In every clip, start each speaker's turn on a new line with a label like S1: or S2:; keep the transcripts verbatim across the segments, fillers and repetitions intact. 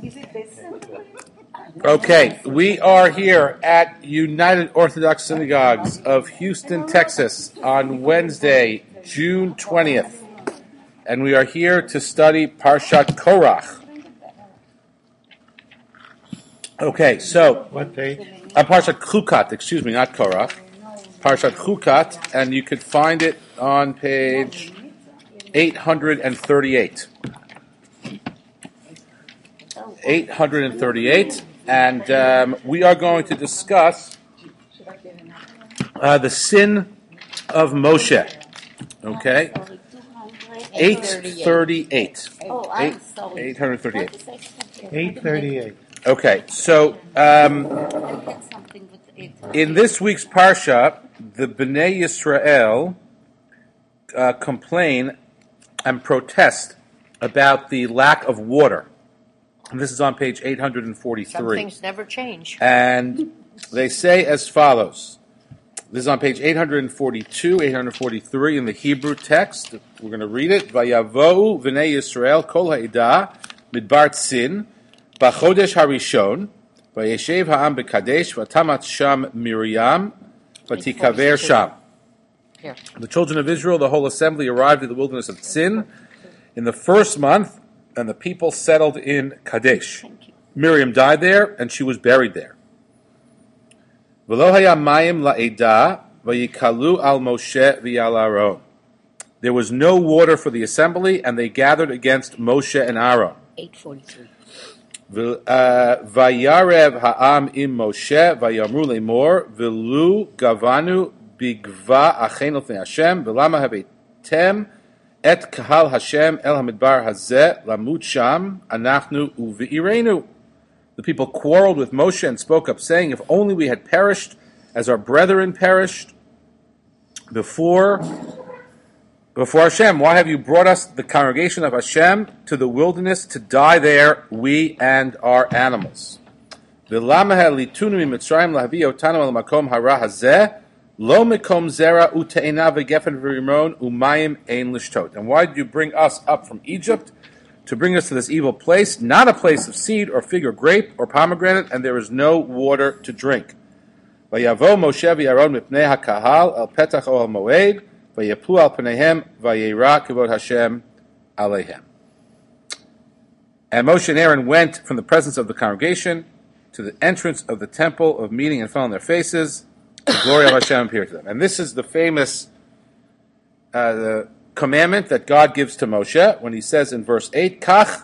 S1: Okay, we are here at United Orthodox Synagogues of Houston, Texas on Wednesday, June twentieth. And we are here to study Parshat Korach. Okay, so...
S2: What page?
S1: Uh, Parshat Chukat, excuse me, not Korach. Parshat Chukat, and you could find it on page eight hundred thirty-eight. eight hundred thirty-eight, and um, we are going to discuss uh, the sin of Moshe. Okay? eight thirty-eight. Eight, eight hundred thirty-eight.
S2: eight thirty-eight.
S1: Okay, so um, in this week's Parsha, the Bnei Yisrael uh, complain and protest about the lack of water. And this is on page eight hundred forty-three.
S3: Some things never change.
S1: And they say as follows. This is on page eight hundred forty-two, eight hundred forty-three in the Hebrew text. We're going to read it. Vayavohu v'nei Yisrael kol ha'edah midbar tzin b'chodesh harishon v'yeshev ha'am b'kadesh v'tamat sham Miriam v'tikaver sham. The children of Israel, the whole assembly, arrived at the wilderness of Tzin in the first month, and the people settled in Kadesh. Miriam died there, and she was buried there. V'lo haya mayim la'edah v'yikalu al Moshe v'yal Aaron. There was no water for the assembly, and they gathered against Moshe and Aaron.
S3: eight forty-three.
S1: Vayarev ha'am im Moshe vayamru lemor v'lu gavanu bigva achenu l'fnei Hashem v'lama habetem Et kahal Hashem el hamidbar hazeh lamut sham anachnu uveirenu. The people quarreled with Moshe and spoke up, saying, "If only we had perished as our brethren perished before before Hashem. Why have you brought us, the congregation of Hashem, to the wilderness to die there, we and our animals? V'lama ha'litunu miMitzrayim lahavi otanu el makom hara hazeh." Lo mekom zera uteina v'gefen v'rimon umayim ein lishtot. And why did you bring us up from Egypt to bring us to this evil place? Not a place of seed or fig or grape or pomegranate, and there is no water to drink. Vayavo Moshe v'Aaron mipnei hakahal el petach ohel moed vayeplu al pneihem vayera kavod Hashem aleihem. And Moshe and Aaron went from the presence of the congregation to the entrance of the temple of meeting and fell on their faces. The glory of Hashem appeared to them. And this is the famous uh, the commandment that God gives to Moshe when he says in verse eight, Kach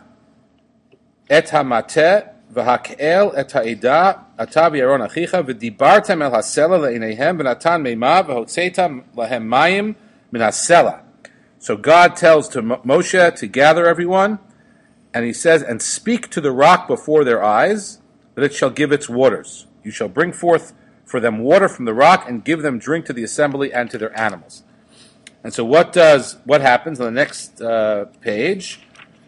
S1: et hamateh v'hak'el et ha'edah ata v'yaron achicha v'dibartem el hasela le'ineihem v'natan meima v'hotzeitam lahem mayim min hasela. So God tells to Moshe to gather everyone, and he says, and speak to the rock before their eyes, that it shall give its waters. You shall bring forth for them water from the rock, and give them drink to the assembly and to their animals. And so what does what happens on the next uh, page?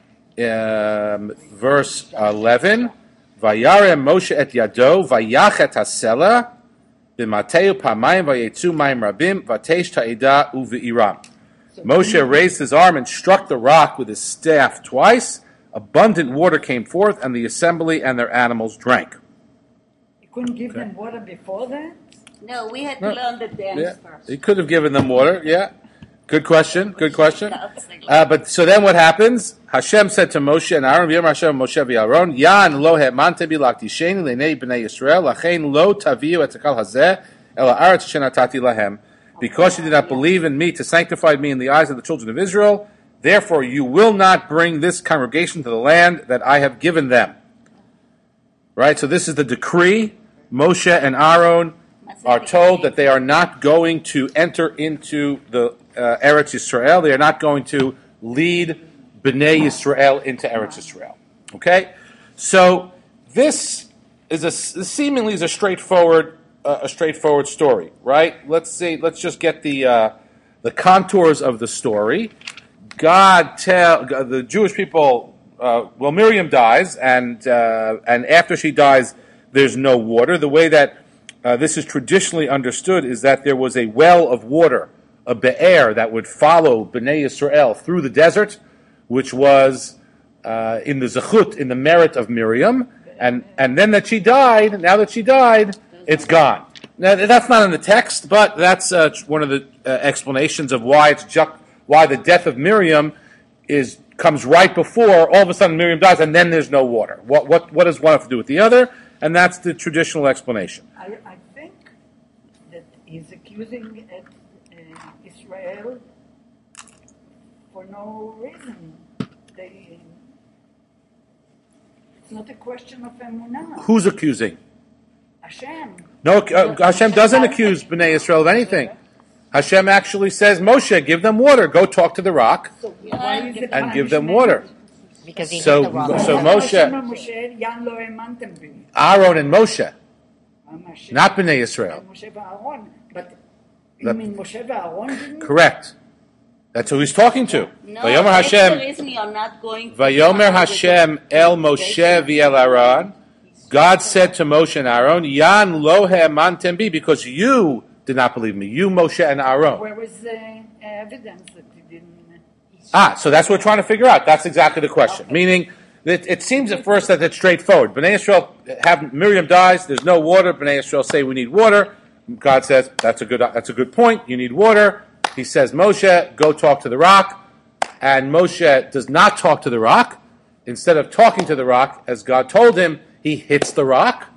S1: Um, verse eleven. Vayarem Moshe et yado, vayach et hasela, b'mateu pamayim vayetzu mayim rabim, vatesh ta'edah uve'iram. Moshe raised his arm and struck the rock with his staff twice. Abundant water came forth, and the assembly and their animals drank.
S4: Couldn't give them water before that?
S3: No, we had to
S1: No.
S3: learn the dance
S1: Yeah,
S3: first.
S1: he could have given them water. Yeah, good question. Good question. Uh, but so then, what happens? Hashem said to Moshe and Aaron, "V'yom Hashem Moshe v'Aaron, Yan lo he'mante bi laktisheni le'nei b'nei Yisrael, lachein lo taviu et hakal hazeh el ha'aretz asher natati lahem." Because you did not believe in me to sanctify me in the eyes of the children of Israel, therefore you will not bring this congregation to the land that I have given them. Right. So this is the decree. Moshe and Aaron are told that they are not going to enter into the uh, Eretz Yisrael. They are not going to lead Bnei Yisrael into Eretz Yisrael. Okay? So this is a seemingly is a straightforward uh, a straightforward story, right? Let's see. Let's just get the uh, the contours of the story. God tell the Jewish people. Uh, well, Miriam dies, and uh, and after she dies, there's no water. The way that uh, this is traditionally understood is that there was a well of water, a be'er, that would follow Bnei Yisrael through the desert, which was uh, in the zechut, in the merit of Miriam, and, and then that she died, now that she died, it's gone. Now, that's not in the text, but that's uh, one of the uh, explanations of why it's ju- why the death of Miriam is comes right before all of a sudden Miriam dies, and then there's no water. What what what does one have to do with the other? And that's the traditional explanation.
S4: I, I think that he's accusing uh, uh, Israel for no reason. They, it's not a question of emunah.
S1: Who's accusing?
S4: Hashem.
S1: No, uh, Hashem doesn't accuse Bnei Israel of anything. Hashem actually says, Moshe, give them water. Go talk to the rock
S4: So why is it
S1: and give them
S4: punishment?
S1: water.
S3: Because he
S1: So-
S3: hit the rock.
S1: so Moshe-
S4: Moshe, Yan lo emanתם בי.
S1: Aaron and Moshe,
S4: Moshe-
S1: not Bnei Israel.
S4: Moshe ואהרון. But you
S1: That-
S4: mean Moshe ואהרון didn't?
S1: Correct. That's who he's talking to.
S5: No,
S1: Vayomer
S5: that's the
S1: Hashem,
S5: reason you're not going to
S1: Vayomer Hashem el Moshe v'el Aaron. God said to Moshe and Aaron, Yan lo ha'emantem bi, because you did not believe me. You, Moshe and Aaron.
S4: Where was the uh, evidence that he didn't?
S1: Ah, so that's what we're trying to figure out. That's exactly the question. Meaning, it, it seems at first that it's straightforward. Bnei Israel have Miriam dies. There's no water. Bnei Israel say we need water. God says that's a good that's a good point. You need water. He says Moshe, go talk to the rock, and Moshe does not talk to the rock. Instead of talking to the rock, as God told him, he hits the rock,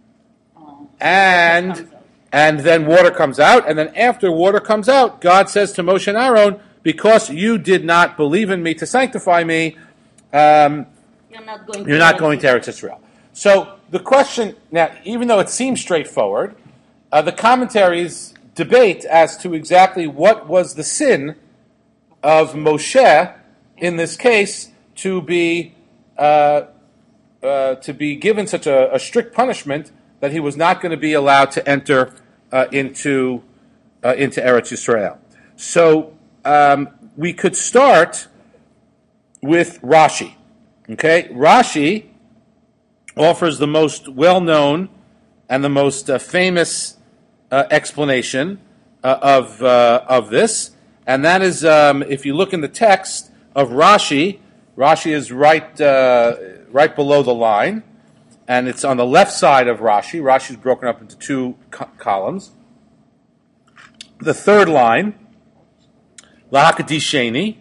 S1: and and then water comes out. And then after water comes out, God says to Moshe and Aaron, because you did not believe in me to sanctify me, um,
S5: You're not going.
S1: you're not going to Eretz Israel. So the question now, even though it seems straightforward, uh, the commentaries debate as to exactly what was the sin of Moshe in this case to be uh, uh, to be given such a, a strict punishment that he was not going to be allowed to enter uh, into uh, into Eretz Yisrael. So um, we could start with Rashi. Okay, Rashi offers the most well-known and the most uh, famous uh, explanation uh, of uh, of this, and that is um, if you look in the text of Rashi. Rashi is right uh, right below the line, and it's on the left side of Rashi. Rashi is broken up into two co- columns. The third line, Lahakadisheni,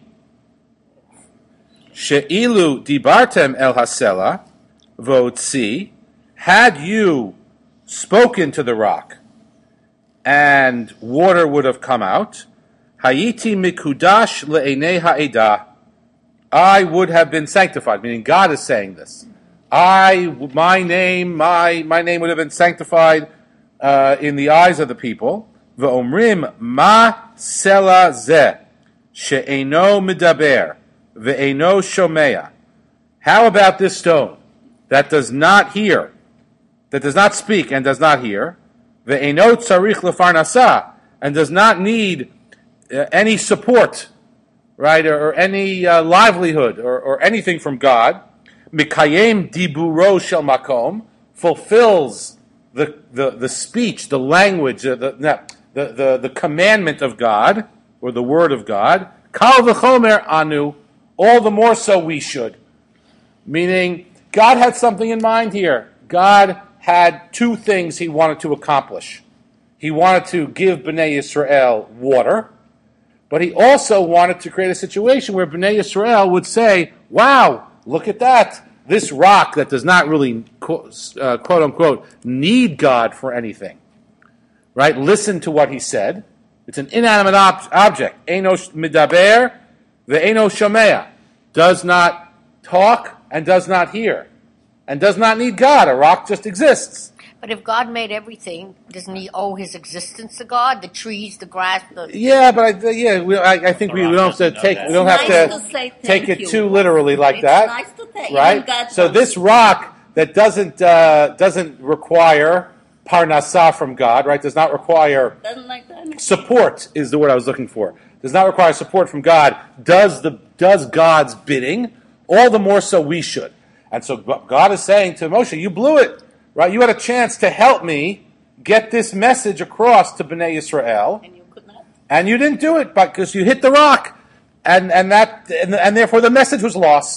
S1: She'ilu dibartem el hasela, votzi, had you spoken to the rock, and water would have come out, Hayiti mikudash le'enei ha'edah, I would have been sanctified, meaning God is saying this. I, my name, my my name would have been sanctified uh, in the eyes of the people. V'omrim ma sela zeh she'eno medaber ve'eno shomea. How about this stone that does not hear, that does not speak and does not hear? Ve'eno tzarich lefarnasa, and does not need uh, any support, right, or, or any uh, livelihood, or, or anything from God. Mikayem diburo shel makom, fulfills the, the, the speech, the language, uh, the, the, the, the commandment of God, or the word of God. Kal v'chomer anu, all the more so we should. Meaning, God had something in mind here. God had two things he wanted to accomplish. He wanted to give Bnei Yisrael water, but he also wanted to create a situation where Bnei Yisrael would say, wow, look at that. This rock that does not really, uh, quote unquote, need God for anything. Right? Listen to what he said. It's an inanimate ob- object. Eino midaber ve'eno shomea. Does not talk and does not hear. And does not need God. A rock just exists.
S3: But if God made everything, doesn't he owe his existence to God? The trees, the grass, the...
S1: Yeah, but I, yeah, we, I, I think we, we don't have to take we don't have
S5: It's nice
S1: to
S5: to say
S1: take
S5: thank
S1: it
S5: you.
S1: too literally like
S5: It's
S1: that,
S5: nice to thank-
S1: right?
S5: even God
S1: So
S5: wants
S1: this
S5: to-
S1: rock that doesn't uh, doesn't require parnasah from God, right? Does not require
S5: Doesn't like that.
S1: support is the word I was looking for. Does not require support from God. Does the does God's bidding? All the more so we should. And so God is saying to Moshe, you blew it, right? You had a chance to help me get this message across to Bnei Yisrael,
S5: And you could not.
S1: and you didn't do it because you hit the rock, and and that and, and therefore the message was lost.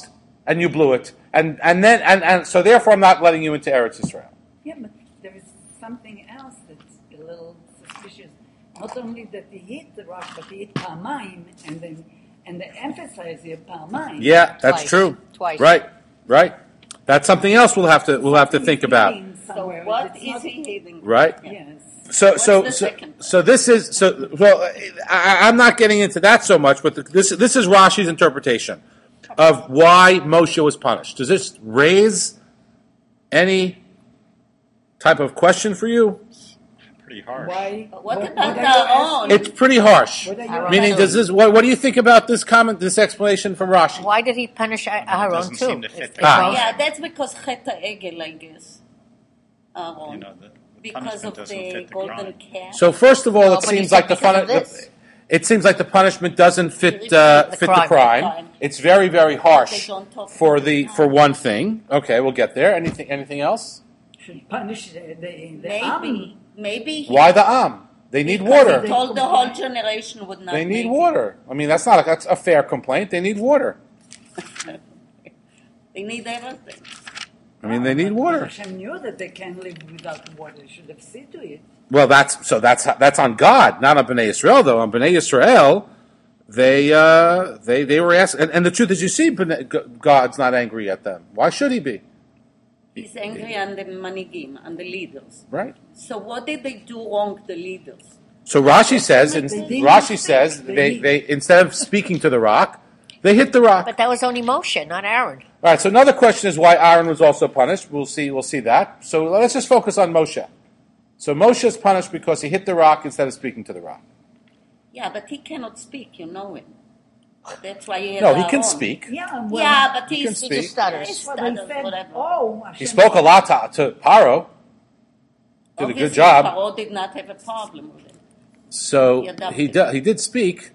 S1: and you blew it, and and then and, and so therefore I'm not letting you into Eretz Israel.
S4: Yeah, but there is something else that's a little suspicious. Not only that he hit the rock, but he hit Parmaim, and then and they emphasize here Parmaim.
S1: Yeah, that's
S3: Twice.
S1: true.
S3: Twice.
S1: Right, right. That's something else we'll have to we'll have to think about.
S5: So what is he hitting?
S1: Right.
S4: Yes.
S1: So
S5: What's
S1: so
S5: the
S1: so,
S5: second part?
S1: so this is so well. I, I'm not getting into that so much, but the, this this is Rashi's interpretation of why Moshe was punished. Does this raise any type of question for you?
S2: Pretty harsh.
S4: Why?
S5: What
S4: what-
S5: about
S4: what are you
S5: our own?
S1: It's pretty harsh.
S4: What are you
S3: Aaron.
S1: Meaning, does this what, what do you think about this comment, this explanation from Rashi?
S3: Why did he punish Ah- Aharon
S2: doesn't
S3: too?
S2: seem to fit
S3: If-
S2: the
S3: if
S1: Ah.
S3: Moshe-
S5: Yeah, that's because Chet Egel, I guess. Aaron.
S2: You know, the
S5: because
S2: punishment
S5: of
S2: doesn't
S5: the
S2: fit the
S5: golden
S2: crime.
S5: calf.
S1: So first of all,
S3: No,
S1: it
S3: but he
S1: seems
S3: said
S1: like the
S3: because
S1: fun.
S3: of this.
S1: It seems like the punishment doesn't fit uh,
S3: The
S1: fit
S3: crime.
S1: the crime.
S5: Crime.
S1: It's very very harsh
S5: They don't talk
S1: for
S5: about
S1: the
S5: the
S1: for
S5: crime.
S1: one thing. Okay, we'll get there. Anything anything else?
S4: should punish the the, the
S5: Maybe,
S4: army?
S5: maybe he,
S1: Why the am? They need
S5: because
S1: water.
S5: He told the whole generation would not.
S1: They need
S5: make it.
S1: water. I mean, that's not a, that's a fair complaint. They need water.
S5: They need everything.
S1: I mean, they need water.
S4: Hashem knew that they can't live without water. They should have seen to it.
S1: Well, that's so that's that's on God, not on Bnei Israel. Though on Bnei Israel, they uh, they they were asked, and, and the truth is, you see, Bnei- G- God's not angry at them. Why should He be?
S5: He's angry on the manigim, on the leaders.
S1: Right.
S5: So what did they do wrong, the leaders?
S1: So Rashi says, and
S4: They didn't
S1: Rashi
S4: speak.
S1: says
S4: They
S1: they,
S4: didn't.
S1: they instead of speaking to the rock, they hit the rock.
S3: But that was only Moshe, not Aaron.
S1: All right. So another question is why Aaron was also punished. We'll see. We'll see that. So let's just focus on Moshe. So Moshe is punished because he hit the rock instead of speaking to the rock.
S5: Yeah, but he cannot speak, you know him. That's why he had
S1: No, he
S5: our
S1: can
S5: own.
S1: speak.
S4: Yeah, well,
S5: Yeah, but
S1: He
S5: he's
S1: can speak.
S3: He just stutters.
S5: He
S4: well, they
S5: stutters,
S4: said,
S5: whatever.
S4: oh,
S1: He
S4: Hashem,
S1: spoke a lot to, to Paro. Did a
S5: Obviously,
S1: good job.
S5: Paro did not have a problem with it.
S1: So
S5: He adopted
S1: he did. He did speak.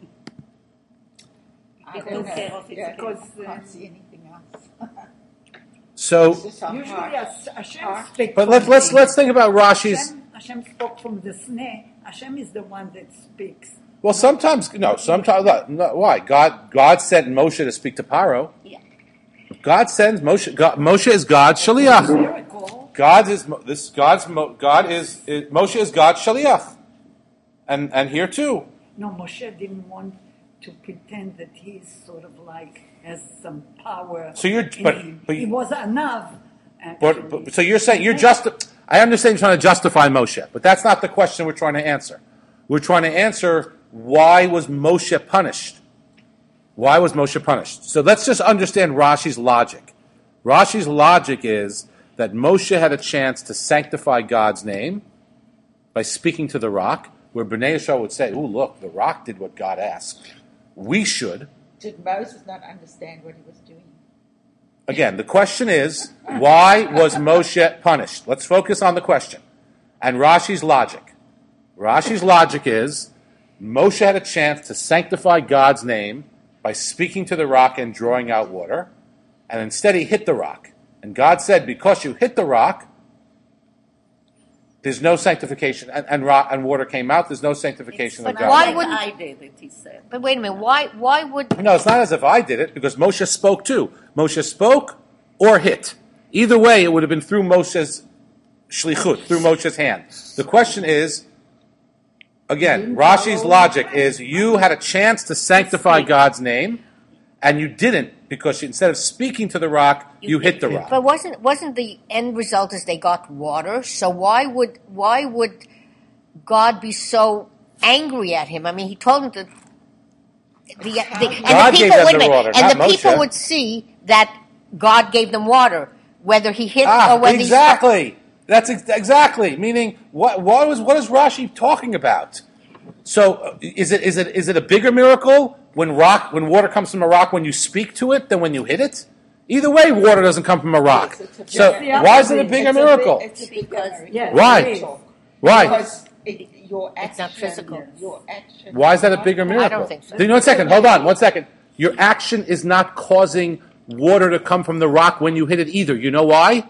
S5: He took care of it.
S4: because uh,
S6: Can't see anything else.
S1: So,
S6: It's just a
S4: usually
S6: heart.
S4: Has- Hashem speaks.
S1: but
S4: from
S1: let's let's
S4: the-
S1: let's think about Rashi's.
S4: Hashem, Hashem spoke from the sneh. Hashem is the one that speaks.
S1: Well, sometimes no. Sometimes no, why? God God sent Moshe to speak to Paro.
S5: Yeah.
S1: God sends Moshe. God, Moshe is God's shaliach.
S4: Miracle.
S1: God is Mo- this. God's Mo- God is, is Moshe is God's shaliach, and and here too.
S4: No, Moshe didn't want to pretend that he's sort of like has some power.
S1: So you're-
S4: in
S1: but-
S4: him.
S1: but
S4: he
S1: you-
S4: was enough.
S1: But, but so you're saying you're just. I understand you're trying to justify Moshe, but that's not the question we're trying to answer. We're trying to answer why was Moshe punished. Why was Moshe punished? So let's just understand Rashi's logic. Rashi's logic is that Moshe had a chance to sanctify God's name by speaking to the rock, where Bnei Yisrael would say, "Ooh, look, the rock did what God asked. We should."
S6: Did Moses not understand what he was doing?
S1: Again, the question is, why was Moshe punished? Let's focus on the question. And Rashi's logic. Rashi's logic is, Moshe had a chance to sanctify God's name by speaking to the rock and drawing out water, and instead he hit the rock. And God said, because you hit the rock, there's no sanctification, and, and, rock, and water came out, there's no sanctification of
S3: But
S1: God.
S3: why
S5: Like
S3: wouldn't-
S5: I did it, he said.
S3: But wait a minute. Why? Why would?
S1: No, it's not as if I did it, because Moshe spoke too. Moshe spoke or hit. Either way, it would have been through Moshe's shlichut, through Moshe's hand. The question is, again, Rashi's logic is you had a chance to sanctify God's name, and you didn't, because instead of speaking to the rock, you hit the rock.
S3: But wasn't wasn't the end result is they got water? So why would why would God be so angry at him? I mean, he told him to. The, the, and
S1: God
S3: the
S1: gave
S3: people,
S1: them
S3: wait
S1: the
S3: a minute,
S1: water,
S3: and
S1: not
S3: the people
S1: Moshe.
S3: would see that God gave them water, whether he hit
S1: Ah,
S3: or whether he
S1: exactly. That's ex- exactly. Meaning, what what was what is Rashi talking about? So, uh, is it is it is it a bigger miracle when rock when water comes from a rock when you speak to it than when you hit it? Either way, water doesn't come from a rock.
S6: It's a-
S1: So,
S4: the
S1: why is it a
S4: opposite.
S1: bigger
S6: It's a
S1: miracle?
S6: big- it's a big
S5: Because-
S6: miracle.
S4: Yes,
S1: Why?
S4: it is.
S1: Why?
S6: Because it, your
S3: It's
S6: action,
S3: not physical.
S6: your action.
S1: Why is that a bigger miracle?
S3: I don't think so.
S1: Then one second. Hold on. One second. Your action is not causing water to come from the rock when you hit it either. You know why?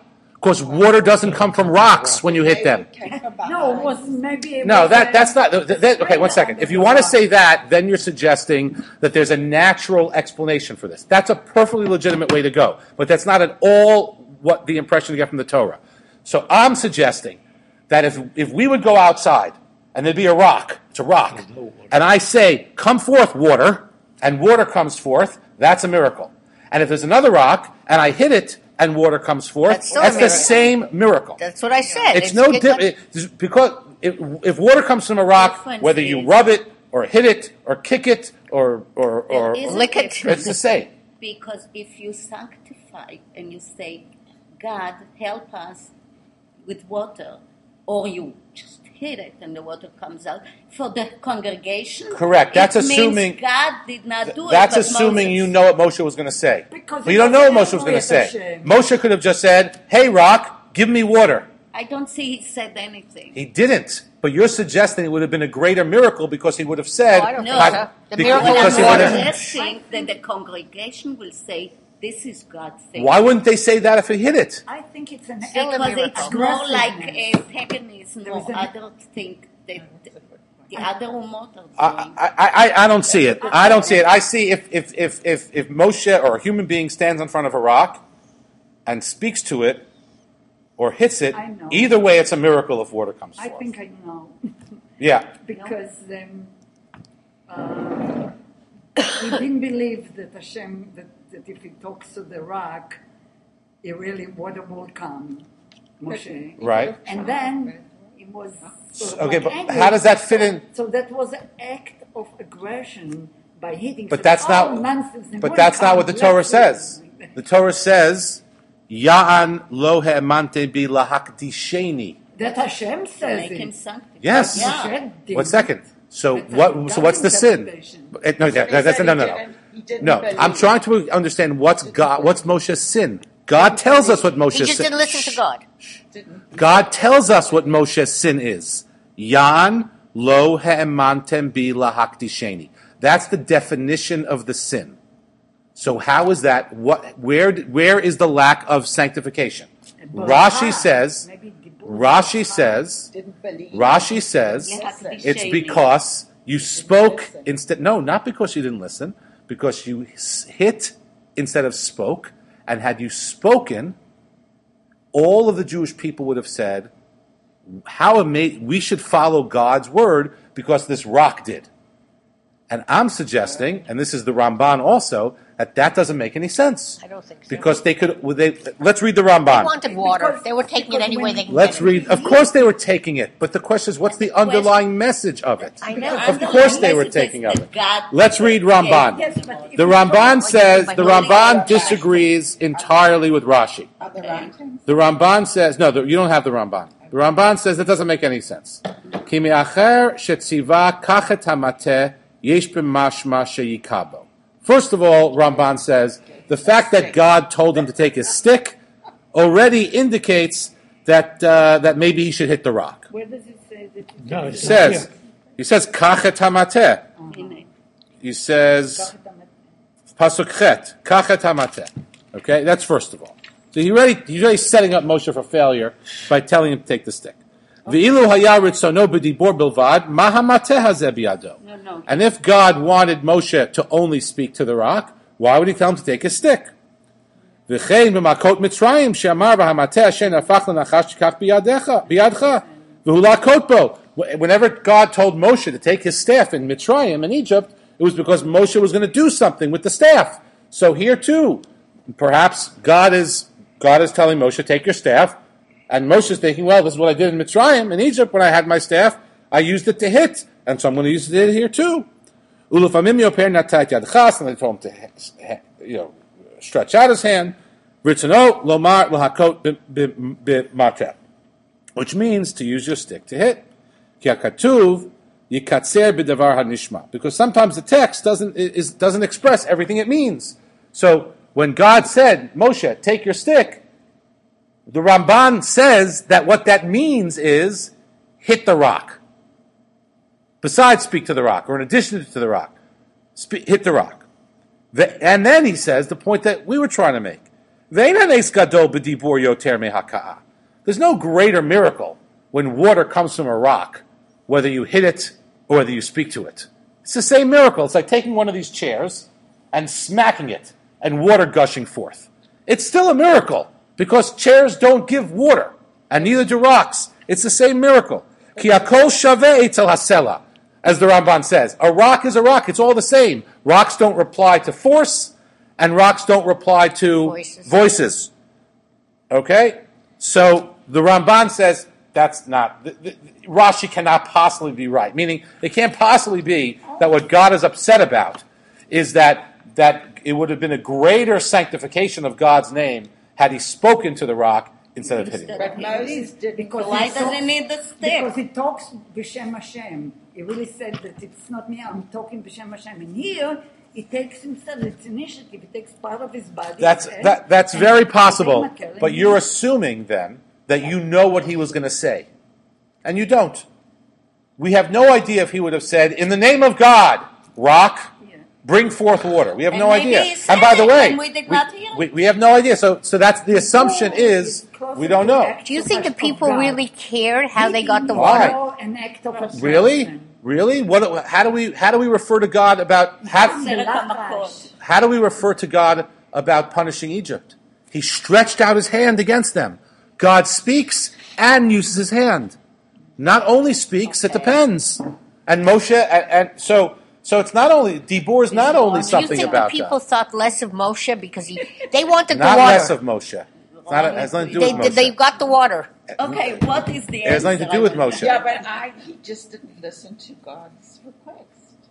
S1: Because water doesn't come from rocks when you hit them.
S4: No, it was maybe. It
S1: No,
S4: was
S1: that
S4: a-
S1: that's not. That, that- okay, one second. If you want to say that, then you're suggesting that there's a natural explanation for this. That's a perfectly legitimate way to go, but that's not at all what the impression you get from the Torah. So I'm suggesting that if if we would go outside and there'd be a rock, it's a rock, and I say, "Come forth, water," and water comes forth, that's a miracle. And if there's another rock and I hit it and water comes forth,
S3: That's still a
S1: that's the
S3: miracle.
S1: same miracle.
S3: That's what I said.
S1: It's no different because if, if water comes from a rock,
S5: Difference
S1: whether you
S5: is-
S1: rub it or hit it or kick it or or or,
S5: There is
S1: or
S5: a
S3: lick it.
S5: difference.
S1: it's the same.
S5: Because if you sanctify and you say, God, help us with water, or you just hit it and the water comes out, for the congregation,
S1: Correct. That's
S5: it means
S1: assuming-
S5: God did not do
S1: That's
S5: it. but
S1: assuming
S5: Moses.
S1: you know what Moshe was going to say.
S4: Because
S1: But
S4: he
S1: you don't know what
S4: was
S1: Moshe was going to
S4: angry at
S1: say.
S4: Hashem.
S1: Moshe could have just said, "Hey, rock, give me water."
S5: I don't see he said anything.
S1: He didn't. But you're suggesting it would have been a greater miracle because he would have said,
S3: No, I don't
S5: think
S1: "God,"
S3: so. The
S1: because-
S3: miracle
S1: because
S3: was
S1: he would
S3: water.
S1: have-
S5: Suggesting that the congregation will say, this is God's thing.
S1: Why wouldn't they say that if he hit it?
S4: I think it's an
S3: Still a
S5: Because
S3: miracle.
S5: it's more like
S4: aggressiveness.
S5: a paganism
S4: There
S5: or
S4: is an-
S5: other thing that the other umot are
S1: I,
S5: doing.
S1: I, I, I don't see it. I don't see it. I see if, if, if, if, if Moshe or a human being stands in front of a rock and speaks to it or hits it,
S4: I know.
S1: either way it's a miracle if water comes
S4: I
S1: forth.
S4: think I know.
S1: Yeah.
S4: Because um, uh, he didn't believe that Hashem, that, that if he talks to the rock, it really, water will come, Moshe.
S1: Right.
S4: And then he was sort of
S1: Okay,
S4: like
S1: but
S4: angry.
S1: how does that fit in?
S4: So that was an act of aggression by hitting.
S1: But
S4: So,
S1: that's
S4: oh,
S1: not.
S4: nonsense, it
S1: But
S4: wouldn't
S1: that's not
S4: come,
S1: what the
S4: let's
S1: Torah
S4: do it.
S1: says. The Torah says, "Ya'an lo he'emante bi lahakdisheni."
S4: That Hashem
S5: To
S4: says
S5: make him
S4: it.
S5: sanctified.
S1: Yes.
S5: Yeah.
S4: Moshe didn't.
S1: One second. So
S4: That's
S1: what?
S4: a
S1: So what's the sin?
S4: interpretation.
S1: Eh, No, that- that's no, no, no. No, I'm trying to understand what's God. What's Moshe's sin? God tells us what
S3: He
S1: Moshe's
S3: just
S1: sin.
S3: didn't listen to God.
S1: God tells us what Moshe's sin is. Yan lo he'emantem bi lahakdisheni. That's the definition of the sin. So how is that? What? Where? Where is the lack of sanctification?
S4: But
S1: Rashi
S4: ah,
S1: says.
S4: maybe Gibor-
S1: Rashi says.
S6: Didn't believe.
S1: Rashi says
S5: You have to be
S1: it's
S5: shady.
S1: because you spoke
S6: listen.
S1: instead. No, not because you didn't listen. Because you s- hit instead of spoke. And had you spoken, all of the Jewish people would have said, "How amazing! We should follow God's word because this rock did." And I'm suggesting, and this is the Ramban also, that that doesn't make any sense.
S3: I don't think so.
S1: Because they could. Would they? Let's read the
S3: They
S1: Ramban.
S3: wanted water.
S4: Because-
S3: They were taking it
S4: because
S3: any way
S4: when-
S3: they can
S1: Let's
S3: get it.
S1: read. Of course, they were taking it, but the question is, what's the underlying message of it?
S3: I know.
S1: Of course, they were
S5: Message is
S1: taking of
S5: that
S1: it.
S5: God-
S1: Let's read Ramban.
S4: Yes, but if
S1: The
S4: you
S1: Ramban
S4: talk-
S1: says the
S3: Like-
S1: Ramban disagrees entirely with Rashi.
S6: Are the writings?
S1: The Ramban says no. The, you don't have the Ramban. The Ramban says that doesn't make any sense. Ki me'acher shetziva kachet hamateh yesh b'mashma sheyikabo. First of all, Ramban says the fact that God told him to take his stick already indicates that uh, that maybe he should hit the rock.
S4: Where does it say that? it
S2: No,
S1: He
S2: it's
S1: says he says kachet hamateh.
S5: Hine.
S1: He says pasuk chet kachet hamateh. Okay, that's first of all. So he already he's already setting up Moshe for failure by telling him to take the stick. Ve'ilu haya ritzono b'dibor bilvad ma hamateh hazeh biyado.
S5: No, no.
S1: And if God wanted Moshe to only speak to the rock, why would he tell him to take his stick? V'chein b'makot Mitzrayim she'amar b'hamateh asher nafach l'nachash tikach biyadecha biyadcha v'hu lakot bo. Whenever God told Moshe to take his staff in Mitzrayim in Egypt, it was because Moshe was going to do something with the staff. So here too, perhaps God is God is telling Moshe, take your staff, and Moshe's thinking, well, this is what I did in Mitzrayim, in Egypt, when I had my staff, I used it to hit, and so I'm going to use it here too. Ulufamim yoper natat yadchas, and they told him to, you know, stretch out his hand. Ritzano lomar lahakot b'mateh, which means to use your stick to hit. Ki hakatuv yikatzer b'davar hanishma, because sometimes the text doesn't is doesn't express everything it means. So when God said, Moshe, take your stick, the Ramban says that what that means is hit the rock. Besides speak to the rock, or in addition to the rock, spe- hit the rock. The, and then he says the point that we were trying to make. Ve'ein hanes gadol b'dibur yoter mehaka'ah. There's no greater miracle when water comes from a rock, whether you hit it or whether you speak to it. It's the same miracle. It's like taking one of these chairs and smacking it and water gushing forth. It's still a miracle because chairs don't give water, and neither do rocks. It's the same miracle. Ki hakol shaveh etzel hasela, as the Ramban says. A rock is a rock. It's all the same. Rocks don't reply to force, and rocks don't reply to
S3: Voices.
S1: voices. Okay? So the Ramban says that's not, the, the, Rashi cannot possibly be right. Meaning, it can't possibly be that what God is upset about is that, that it would have been a greater sanctification of God's name had he spoken to the rock instead of hitting it.
S6: But Moses didn't.
S4: Because
S5: Why
S4: he
S5: does
S4: talks-
S5: it need the stick?
S4: Because he talks b'shem Hashem. He really said that it's not me, I'm talking b'shem Hashem. And here, he takes himself, it's initiative, he takes part of his body.
S1: That's,
S4: his head,
S1: that, that's
S4: and
S1: very
S4: he-
S1: possible,
S4: he-
S1: but you're assuming then that you know what he was going to say. And you don't. We have no idea if he would have said, in the name of God, rock,
S4: Yeah.
S1: bring forth water. We have
S5: And
S1: no
S5: maybe
S1: idea.
S5: he said
S1: And by the
S5: it
S1: way,
S5: and we did not hear it.
S1: we, we have no idea. So, so that's the assumption is we don't know.
S3: Do you think the people really cared how they got the
S1: Why?
S3: water?
S4: An act of a
S1: Really?
S4: person.
S1: Really? What? How do we? How do we refer to God about? How,
S5: Seret HaMakot.
S1: how do we refer to God about punishing Egypt? He stretched out his hand against them. God speaks and uses his hand. Not only speaks, it depends. And Moshe, and, and so, so it's not only Dibur is not only
S3: Do you
S1: something
S3: think
S1: about
S3: the people
S1: God.
S3: thought less of Moshe because he they wanted
S1: Not
S3: the water?
S1: less of Moshe. It's not, it has nothing to do
S3: they,
S1: with Moshe.
S3: they got the water.
S5: Okay, what is the
S1: It has nothing to
S5: answer?
S1: do with
S5: I want
S1: Moshe.
S6: Yeah, but I, he just didn't listen to God's request.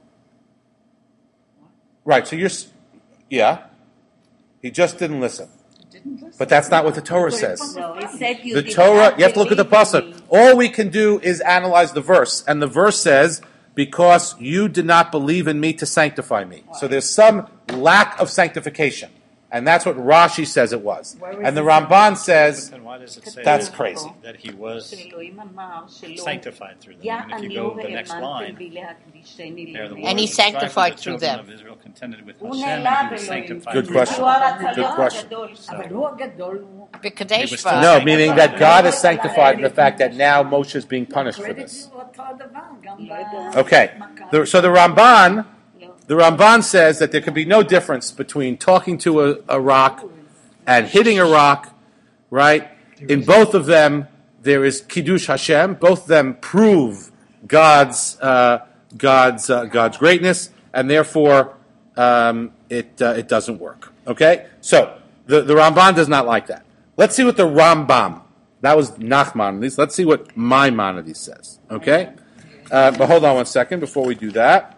S1: Right. So you're, s- yeah. He just didn't listen.
S6: He didn't listen.
S1: But that's not what the Torah says.
S5: No, he said you
S1: The
S5: did
S1: Torah,
S5: not
S1: you have to look at the
S5: believe in
S1: pasuk.
S5: me.
S1: All we can do is analyze the verse, and the verse says, "Because you did not believe in me to sanctify me." So there's some lack of sanctification, and that's what Rashi says it was.
S4: Where is
S1: And the
S4: it?
S1: Ramban says
S2: Then why does it say
S1: that's
S2: that,
S1: crazy.
S2: that he was
S5: שאלוהים אמר שלא
S2: sanctified through them?
S5: יא
S2: And if you
S5: אני
S2: go the next
S5: האמנתם
S2: line,
S5: בי להקדישני
S2: there the
S5: לאלוהים.
S3: And he
S2: words, "Strive
S3: sanctified
S2: with the
S3: through
S2: children
S3: them.
S2: of Israel contended with
S5: הוא
S2: Hashem,
S5: נעלב
S2: and he was
S5: אלוהים.
S2: sanctified
S1: Good
S2: through
S1: question.
S2: them."
S5: הוא הרצון
S1: Good question.
S5: הגדול שלו.
S4: אבל הוא הגדול, הוא...
S3: B'kadesh
S2: still-
S3: Ba.
S1: no, meaning that God is sanctified in the fact that now Moshe is being punished for
S4: קרדיט
S1: this.
S4: הוא אותו הדבר, גם
S5: לא יודע.
S4: ב...
S1: Okay, the, so the Ramban, the Ramban says that there could be no difference between talking to a, a rock and hitting a rock, right? In both of them, there is Kiddush Hashem. Both of them prove God's uh, God's uh, God's greatness, and therefore um, it uh, it doesn't work. Okay, so the the Ramban does not like that. Let's see what the Rambam. That was Nachmanides. Let's see what Maimonides says. Okay, uh, but hold on one second before we do that.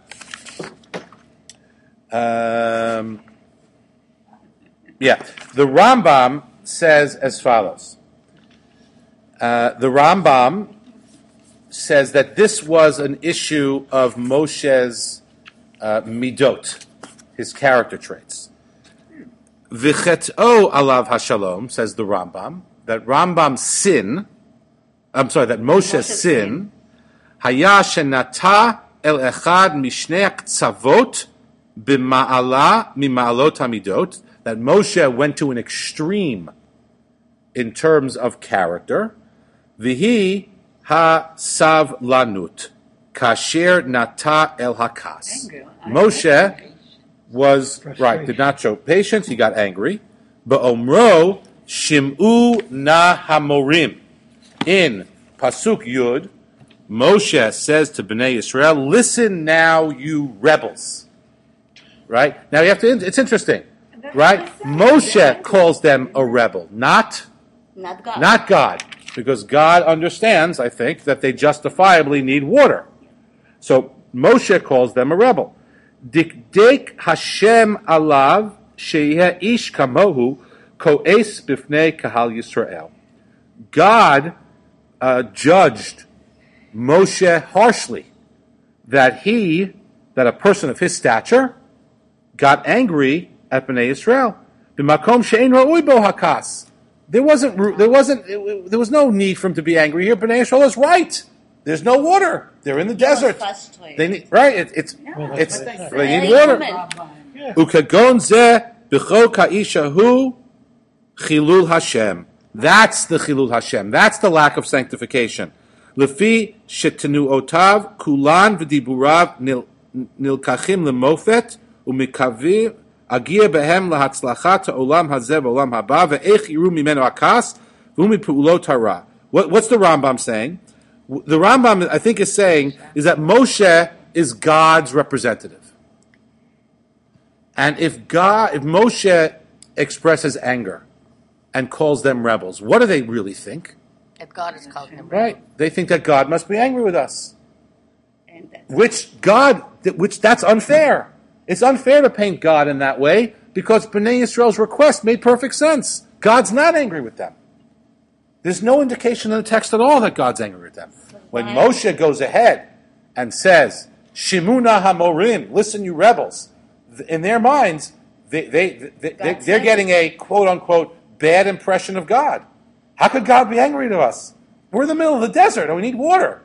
S1: Um, yeah, the Rambam says as follows. Uh, the Rambam says that this was an issue of Moshe's uh, midot, his character traits. V'chet'o alav hashalom, says the Rambam, that Rambam's sin, I'm sorry, that Moshe's
S5: Moshe's
S1: sin, haya shenata el echad mishnei tzavot b'ma'ala mima'alot hamidot, that Moshe went to an extreme in terms of character. V'hi ha-sav lanut, kasher nata el hakas.
S4: Anger.
S1: Moshe was, right, did not show patience, he got angry. Ba'omro shim'u na hamorim. In Pasuk Yud, Moshe says to Bnei Yisrael, listen now, you rebels. Right? Now you have to, it's interesting. Right? Moshe calls them a rebel, not
S5: Not God.
S1: not God, because God understands, I think, that they justifiably need water. So Moshe calls them a rebel. Dikdek Hashem alav sheyeha ish kamohu ko'es bifnei kahal Yisrael. God uh, judged Moshe harshly that he, that a person of his stature, got angry at Bnei Yisrael. B'makom she'ein ra'ui bo hakas. There wasn't, ru- there wasn't, there was no need for him to be angry here. Bnei Yisrael is right. There's no water. They're in the desert.
S5: frustrated.
S1: They need, right? It, it's,
S2: Well,
S1: it's,
S2: that's right.
S1: they need
S5: Very
S1: water.
S5: human.
S1: Ukagon zeh b'cho ka'isha hu Chilul Hashem. That's the Chilul Hashem. That's the lack of sanctification. Lefi shetenuotav kulan v'diburav nilkachim lemofet umikavir agia behem lahatzlachat olam hazeh v'olam haba ve'ech yiru mimenu akas v'umipu'ulot hara. What's the Rambam saying? The Rambam, I think, is saying is that Moshe is God's representative. And if God, if Moshe expresses anger and calls them rebels, what do they really think?
S3: That God is calling them
S1: Right. They think that God must be angry with us.
S5: And that's
S1: Which God, which that's unfair. It's unfair to paint God in that way because Bnei Yisrael's request made perfect sense. God's not angry with them. There's no indication in the text at all that God's angry with them. When Moshe goes ahead and says, Shimuna Hamorim, listen you rebels, in their minds, they, they, they, they, they're getting a quote-unquote bad impression of God. How could God be angry to us? We're in the middle of the desert and we need water.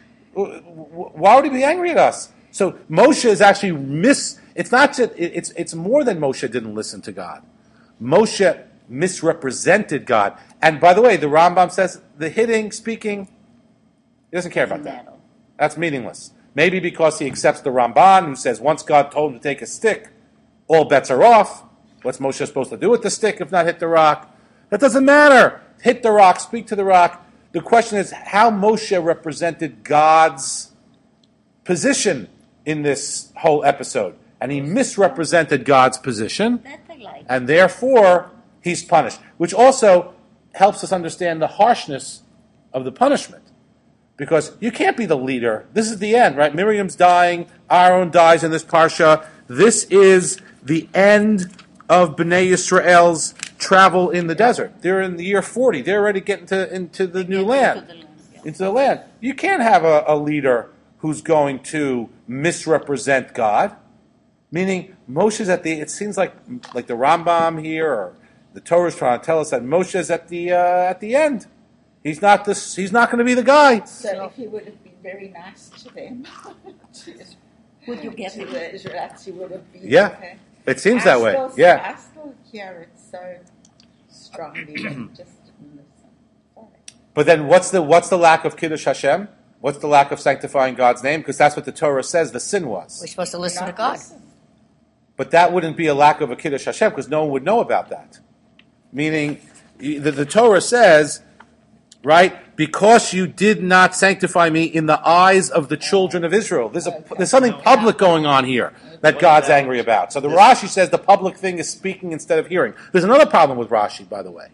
S1: Why would he be angry at us? So Moshe is actually mis... It's not just... It's, it's more than Moshe didn't listen to God. Moshe misrepresented God. And by the way, the Rambam says the hitting, speaking, he doesn't care about that. That's meaningless. Maybe because he accepts the Ramban, who says once God told him to take a stick, all bets are off. What's Moshe supposed to do with the stick if not hit the rock? That doesn't matter. Hit the rock, speak to the rock. The question is how Moshe represented God's position in this whole episode. And he misrepresented God's position,
S5: that I like.
S1: and therefore he's punished. Which also helps us understand the harshness of the punishment. Because you can't be the leader. This is the end, right? Miriam's dying. Aaron dies in this parsha. This is the end of Bnei Yisrael's travel in the desert. They're in the year forty. They're already getting to, into the new land.
S5: Into the land, yeah.
S1: Into the land. You can't have a, a leader who's going to misrepresent God. Meaning, Moshe's at the, it seems like like the Rambam here, or the Torah is trying to tell us that Moshe's at the uh, at the end. He's not this. He's not going to be the guy.
S6: So if he would have been very nice to them, to,
S5: Would you get
S6: to
S5: it?
S6: the Israelites, he would have been
S1: Yeah.
S6: okay.
S1: It seems
S6: I
S1: that way.
S6: still,
S1: Yeah.
S6: I still hear it so strongly, but just didn't listen. Sorry.
S1: But then, what's the what's the lack of Kiddush Hashem? What's the lack of sanctifying God's name? Because that's what the Torah says the sin was.
S3: We're supposed to listen to
S6: Not
S3: God.
S6: listen.
S1: But that wouldn't be a lack of a Kiddush Hashem because no one would know about that. Meaning, the, the Torah says, right, because you did not sanctify me in the eyes of the children of Israel. There's a there's something public going on here that God's angry about. So the Rashi says the public thing is speaking instead of hearing. There's another problem with Rashi, by the way,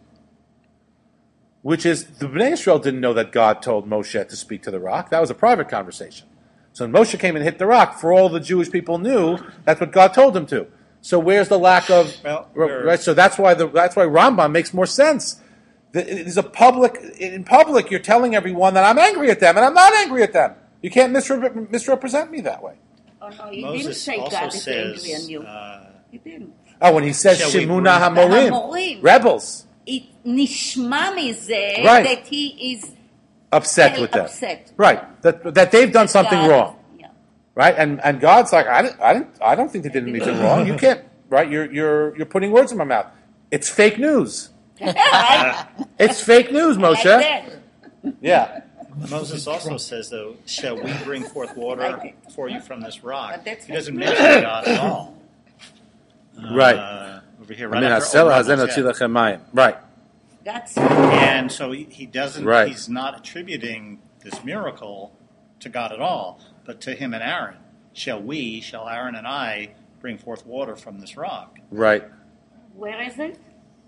S1: which is the Bnei Israel didn't know that God told Moshe to speak to the rock. That was a private conversation. So when Moshe came and hit the rock, for all the Jewish people knew, that's what God told him to. So where's the lack of
S2: Well,
S1: right? So that's why the that's why Rambam makes more sense. There's a public in public. You're telling everyone that I'm angry at them, and I'm not angry at them. You can't misre- misrepresent me that way.
S5: Oh, no, he didn't
S2: Moses
S5: say
S2: also
S5: God is angry
S2: says,
S5: on you.
S2: uh,
S5: He didn't.
S1: Oh, when he says
S2: Shall we
S1: Shimuna
S2: bring-
S1: Hamorim,
S5: Hamorim.
S1: rebels,
S5: It nishma mizeh
S1: Right.
S5: that he is
S1: upset
S5: hell
S1: with them,
S5: upset.
S1: right? That that they've done something
S5: God-
S1: wrong.
S5: Yeah.
S1: Right, and and God's like, I didn't, I didn't, I don't think they did anything wrong. You can't, right? You're you're you're putting words in my mouth. It's fake news.
S5: Right?
S1: It's fake news, Moshe.
S5: Like that.
S1: Yeah,
S2: Moses also says, though, shall we bring forth water for you from this rock?
S5: But that's
S2: He doesn't
S5: not-
S2: mention God at all.
S1: Right.
S2: Uh, over here,
S1: I
S2: right
S1: mean,
S2: after
S1: Hasela
S2: Rebels,
S1: Hazeno
S2: yeah.
S1: Tzilachem Mayim. Right,
S5: That's
S2: And so he, he doesn't,
S1: Right.
S2: he's not attributing this miracle to God at all, but to him and Aaron. Shall we, shall Aaron and I bring forth water from this rock?
S1: right.
S5: where is it?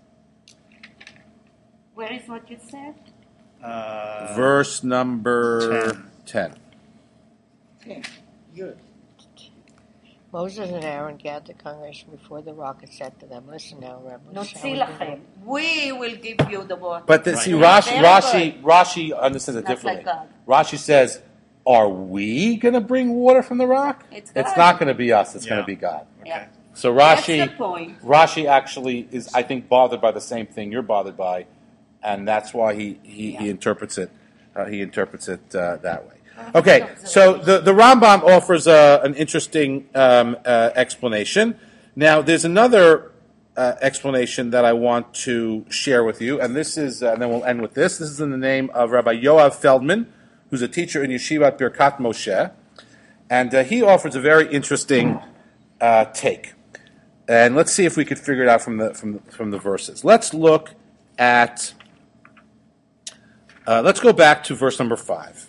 S5: Where is what you said?
S2: Uh,
S1: Verse number
S2: ten.
S1: ten.
S6: Okay. Good.
S3: Moses and Aaron gathered the congregation before the rock and said to them, "Listen now, rebels. shall we
S5: Notzi
S3: do
S5: lachem. We will give you the water.
S1: But the,
S2: Right.
S1: see,
S5: Yeah,
S1: Rashi,
S5: very
S1: Rashi, Rashi understands it
S5: Not
S1: differently.
S5: like God.
S1: Rashi says, "Are we going to bring water from the rock?
S5: It's God.
S1: not going to be us. It's
S2: Yeah.
S1: going to be God."
S2: Okay.
S5: Yeah.
S1: So
S5: That's
S1: Rashi,
S5: the point.
S1: Rashi actually is, I think, bothered by the same thing you're bothered by, and that's why he he, he
S5: Yeah.
S1: interprets it. Uh, he interprets it uh, that way. Okay, so the, the Rambam offers uh, an interesting um, uh, explanation. Now, there's another uh, explanation that I want to share with you, and this is, uh, and then we'll end with this. This is in the name of Rabbi Yoav Feldman, who's a teacher in Yeshivat Birkat Moshe, and uh, he offers a very interesting uh, take. And let's see if we could figure it out from the from from the verses. Let's look at. Uh, let's go back to verse number five.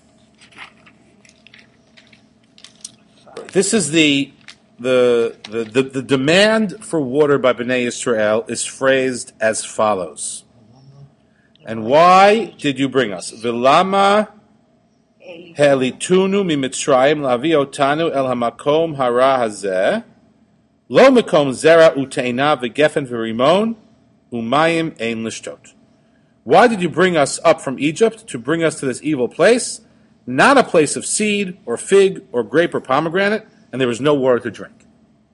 S1: This is the. The, the, the, the demand for water by Bnei Yisrael is phrased as follows. And why did you bring us? V'lama he'elitunu mimitzrayim lavi otanu el hamakom hara hazeh lo mekom zera uteina v'gefen v'rimon umayim ein lishtot. Why did you bring us up from Egypt to bring us to this evil place? Not a place of seed or fig or grape or pomegranate, and there was no water to drink.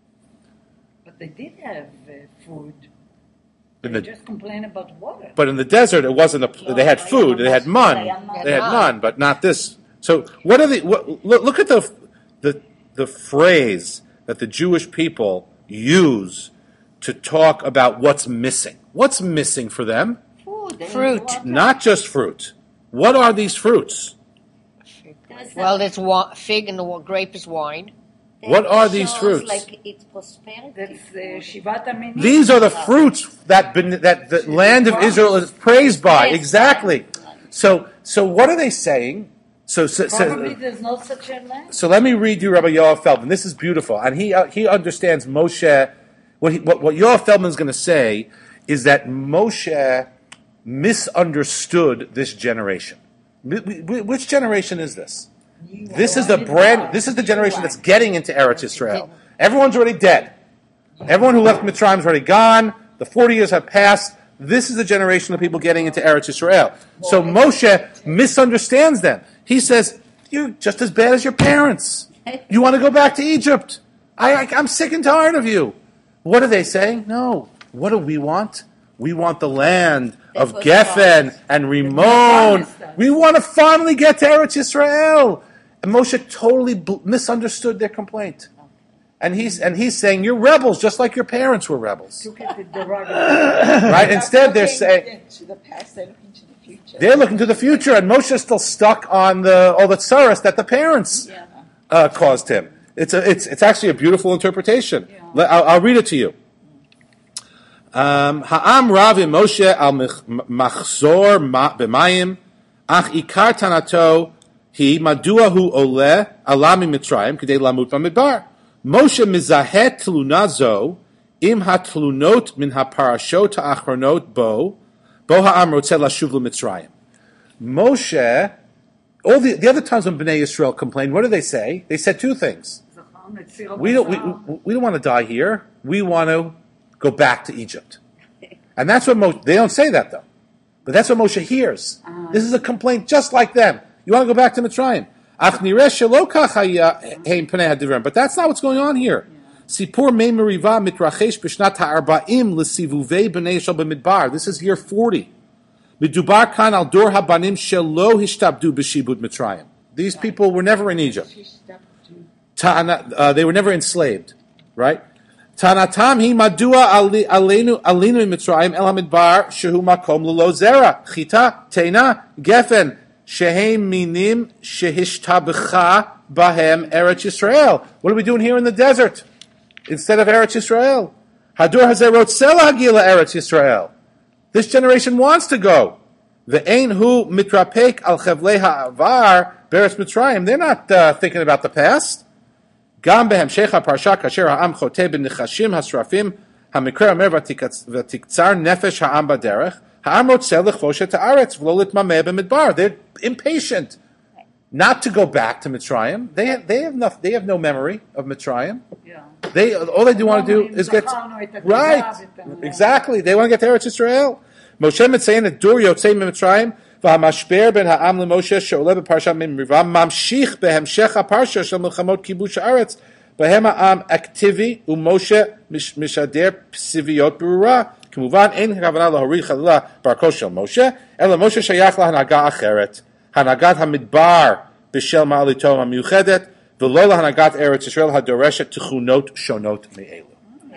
S4: But they did have uh, food.
S1: In
S4: They
S1: the,
S4: just complain about water.
S1: but in the desert, it wasn't a. They had food. They had mun. They had mun, but not this. So, what are the? What, look, look at the the the phrase that the Jewish people use to talk about what's missing. What's missing for them?
S5: Food. and
S3: Fruit.
S5: water.
S1: Not just fruit. What are these fruits?
S5: There's
S3: Well,
S5: a-
S3: there's wa- fig and the wa- grape is wine.
S5: that
S1: What are these
S5: shows
S1: fruits?
S5: Like it's prosperity.
S4: That's uh,
S5: food.
S4: Shivat Aminim.
S1: These are the fruits that ben- that the land of Israel is praised by.
S5: Yes.
S1: Exactly. So, so what are they saying? So, so,
S4: Probably
S1: so,
S4: there's not such a land.
S1: so let me read you Rabbi Yoav Feldman. This is beautiful, and he uh, he understands Moshe. What he, what, what Yoav Feldman is going to say is that Moshe misunderstood this generation. Wh- wh- Which generation is this? This is the brand. This is the generation that's getting into Eretz Yisrael. Everyone's already dead. Everyone who left Mitzrayim is already gone. The forty years have passed. This is the generation of people getting into Eretz Yisrael. So Moshe misunderstands them. He says, "You're just as bad as your parents. You want to go back to Egypt? I, I, I'm sick and tired of you." What are they saying? No. What do we want? We want the land of
S5: was
S1: Geffen
S5: promised.
S1: and Rimon.
S4: promised us.
S1: We want to finally get to Eretz Yisrael. And Moshe totally bl- misunderstood their complaint. And he's and he's saying, you're rebels just like your parents were rebels.
S4: Took it to the right.
S1: Right? Instead, they're saying,
S6: to the past, they're looking to the future.
S1: they're looking to the future, and Moshe's still stuck on the all the tsaras that the parents
S5: Yeah.
S1: uh, caused him. It's a, it's it's actually a beautiful interpretation. Let- I'll, I'll read it to you. Um, Ha'am rav im Moshe al mich- machzor ma- b'mayim ach ikar tanato hi madua hu ole alami mitzrayim k'dei lamut b'midbar. Moshe mizahet tluna zo im hatlunot min haparashot ha'achronot bo bo ha'am rotzeh lashuv l'mitzrayim. Moshe, all the, the other times when Bnei Yisrael complained, what did they say? They said two things. We don't, we, we don't want to die here. We want to go back to Egypt. And that's what Moshe, they don't say that though. But that's what Moshe hears. This is a complaint just like them. You want to go back to Mitzrayim. Ach nireh shelo kach haya hein pnei hadivrem. But that's not what's going on here. Sipur mei meriva mitrachesh b'shnat ha'arba'im l'sivuvei b'nei Yisrael b'midbar. This is year forty. Midubar kan al dor habanim shelo hishtabdu b'shibud Mitzrayim. These people were never in Egypt. Ta'ana, uh, they were never enslaved, right? Tanatam hi madua ali- alenu alinu in Mitzrayim el hamidbar shehu makom lelo zera chita teina gefen shehem minim shehishtabecha bahem Eretz Yisrael. What are we doing here in the desert instead of Eretz Yisrael? Hadur hazeh rotzeh lahagila Eretz Yisrael. This generation wants to go. Ve'ein hu mitrapek al chevlei ha'avar beretz Mitzrayim. They're not uh, thinking about the past. גם בהמשך הפרשה כאשר העם חוטא בנחשים השרפים המקרא אומר ותקצר נפש העם בדרך העם רוצה לכבוש את הארץ ולא להתממא במדבר. They're impatient not to go back to Mitzrayim. They have, they have no, they have no memory of Mitzrayim.
S4: Yeah.
S1: They, all they do want to do is get right. Exactly. They want to get to Eretz Yisrael. Moshe מציין את דור יוצא ממצרים והמשבר בין העם למשה שעולה בפרשה ממריבה ממשיך בהמשך הפרשה של מלחמות כיבוש הארץ בהם העם אקטיבי ומשה משדר פסיביות ברורה. כמובן אין הכוונה להוריד חלילה ברכו של משה אלא משה שייך להנהגה אחרת, הנהגת המדבר בשל מעליתו המיוחדת ולא להנהגת ארץ ישראל הדורשת תכונות שונות מאלו.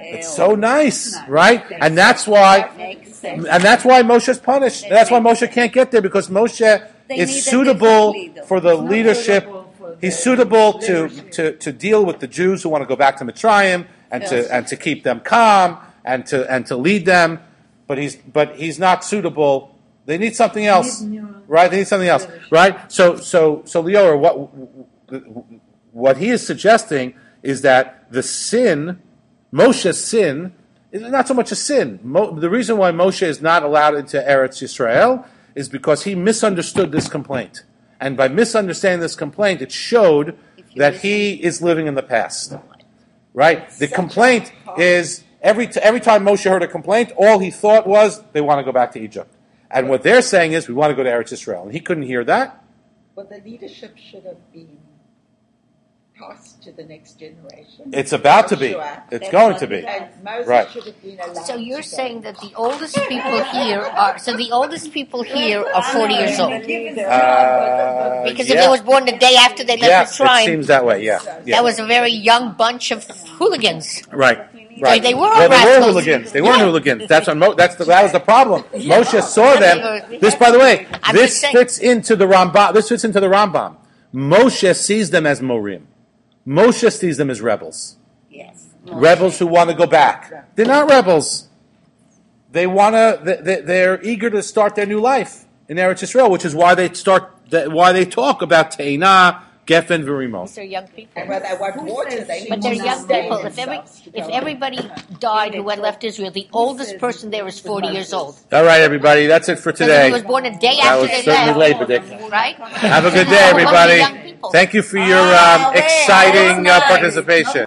S1: It's so nice, right? And that's why,
S5: Makes sense.
S1: and that's why Moshe's punished. That's why Moshe can't get there, because Moshe
S5: They
S1: is
S5: need a
S1: suitable
S5: different leader.
S1: for the
S4: He's not
S1: leadership.
S4: suitable for
S1: He's
S4: the
S1: suitable to,
S4: leadership.
S1: to, to deal with the Jews who want to go back to Mitzrayim and
S5: Yes.
S1: to and to keep them calm and to and to lead them. But he's but he's not suitable. They need something else,
S4: Need new
S1: right? They need something else,
S4: leadership.
S1: right? So so so Lior, what what he is suggesting is that the sin, Moshe's sin, is not so much a sin. Mo, the reason why Moshe is not allowed into Eretz Yisrael is because he misunderstood this complaint. And by misunderstanding this complaint, it showed that he is living in the past. Right? The complaint is, every t- every time Moshe heard a complaint, all he thought was, they want to go back to Egypt. And what they're saying is, we want to go to Eretz Yisrael. And he couldn't hear that.
S6: Well, the leadership should have been passed to the next generation.
S1: It's about to be.
S6: Joshua.
S1: It's
S5: That's
S1: going
S5: what
S1: to be.
S5: he
S6: And Moses
S1: Right.
S6: should have been allowed.
S3: So you're
S6: to go.
S3: saying that the oldest people here are so the oldest people here are forty years old.
S1: Uh,
S3: Because if
S1: yeah.
S3: they was born the day after they
S1: Yeah,
S3: left
S1: it
S3: Mitzrayim,
S1: seems that way, yeah. yeah.
S3: that was a very young bunch of hooligans.
S1: Right. Right.
S3: They were
S1: well, they were
S3: rascals.
S1: hooligans. They weren't hooligans. That's what Mo- that's the, that was the problem. Moshe saw them. This, by the way,
S3: I'm
S1: this
S3: just saying-
S1: fits into the Rambam. This fits into the Rambam. Moshe sees them as Morim. Moshe sees them as rebels.
S5: Yes.
S1: Rebels who want to go back. They're not rebels. They want to. They, they're eager to start their new life in Eretz Yisrael, which is why they start. Why they talk about Teina, Geffen, V'Rimon.
S3: These are young people.
S6: And when they want
S4: Who
S6: water,
S4: says
S6: they
S4: she
S6: need
S3: But they're
S6: to
S3: young
S6: sustain
S3: people. If every
S6: themselves to
S3: if
S6: go.
S3: everybody died who had left Israel, the oldest person there is forty years old.
S1: All right, everybody. That's it for
S3: So
S1: today.
S3: he was born a day
S1: That
S3: after
S1: was
S3: they
S1: certainly
S3: left,
S1: late, Benedict.
S3: right?
S1: Have a good day,
S3: What about the
S1: everybody.
S3: young people?
S1: Thank you for your
S5: Oh,
S1: um,
S5: man,
S1: exciting
S5: that
S1: uh,
S5: was nice.
S1: participation.